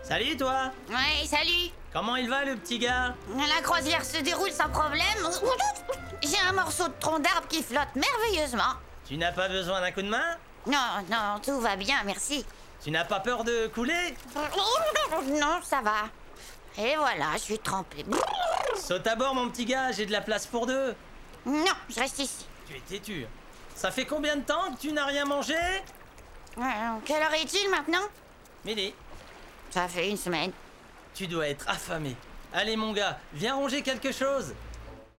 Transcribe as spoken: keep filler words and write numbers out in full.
Salut toi. Ouais, salut. Comment il va le petit gars? La croisière se déroule sans problème. J'ai un morceau de tronc d'arbre qui flotte merveilleusement. Tu n'as pas besoin d'un coup de main? Non, non, tout va bien, merci. Tu n'as pas peur de couler? Non, ça va. Et voilà, je suis trempé. Saute à bord mon petit gars, j'ai de la place pour deux. Non, je reste ici. Tu es têtu. Ça fait combien de temps que tu n'as rien mangé? Euh, quelle heure est-il maintenant? Midi. Ça fait une semaine. Tu dois être affamé. Allez mon gars, viens ronger quelque chose.